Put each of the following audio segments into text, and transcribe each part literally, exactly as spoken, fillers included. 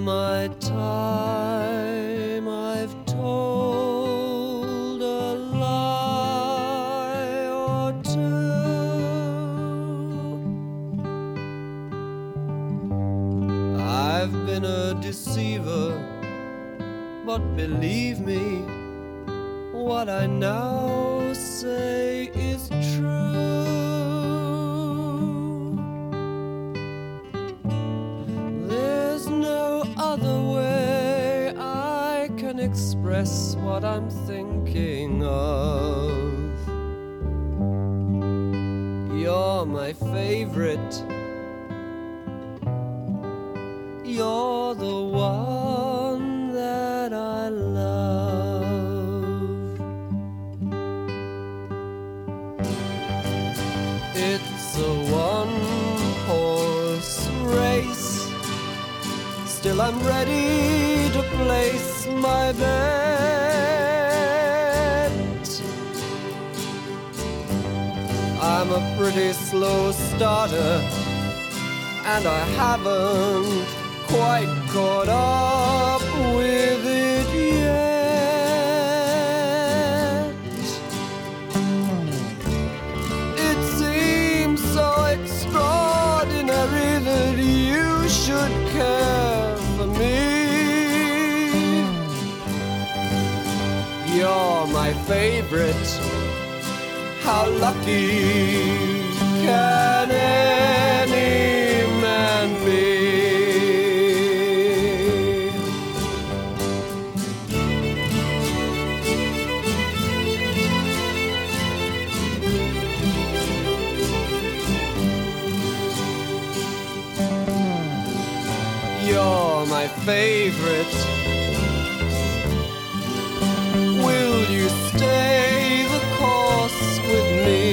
my time I've told a lie or two. I've been a deceiver, but believe me, what I now say is true. There's no other way I can express what I'm thinking of. You're my favorite. You're the one that I love. It's a one-horse race. Still I'm ready to place my bet. I'm a pretty slow starter, and I haven't quite caught up with it yet. It seems so extraordinary that you should care for me. You're my favorite. How lucky can any man be? You're my favorite. Will you stay the course with me?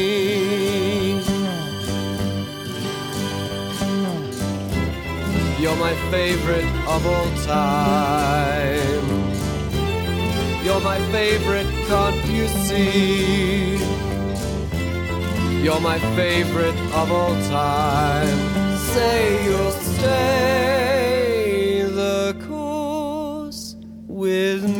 You're my favorite of all time. You're my favorite, can't you see? You're my favorite of all time. Say you'll stay the course with me.